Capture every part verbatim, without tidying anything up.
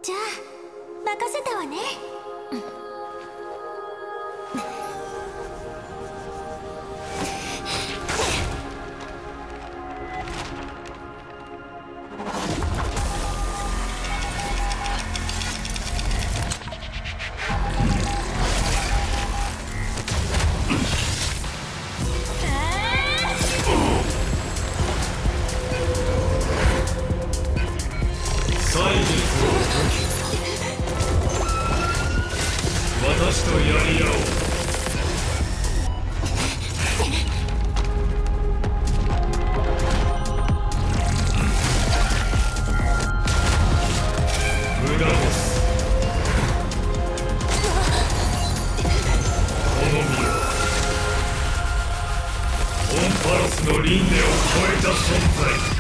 じゃあ任せたわね。 私とやり合おう。無駄です。この身はオンパラスの輪廻を超えた存在。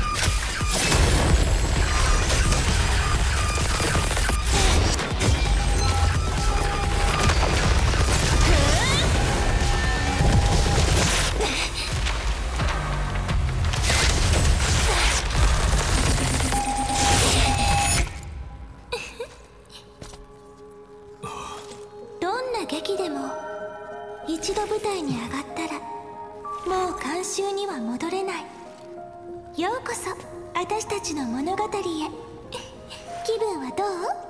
劇でも一度舞台に上がったらもう観衆には戻れない。ようこそ私たちの物語へ。気分はどう？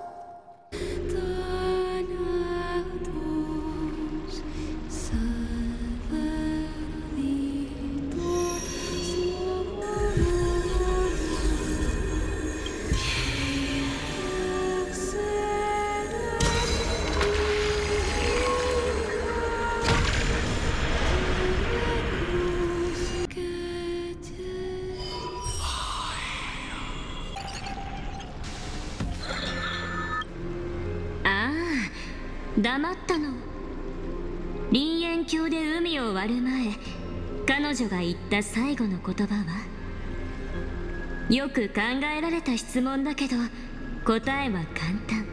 黙ったの。林縁峡で海を割る前、彼女が言った最後の言葉は？よく考えられた質問だけど答えは簡単。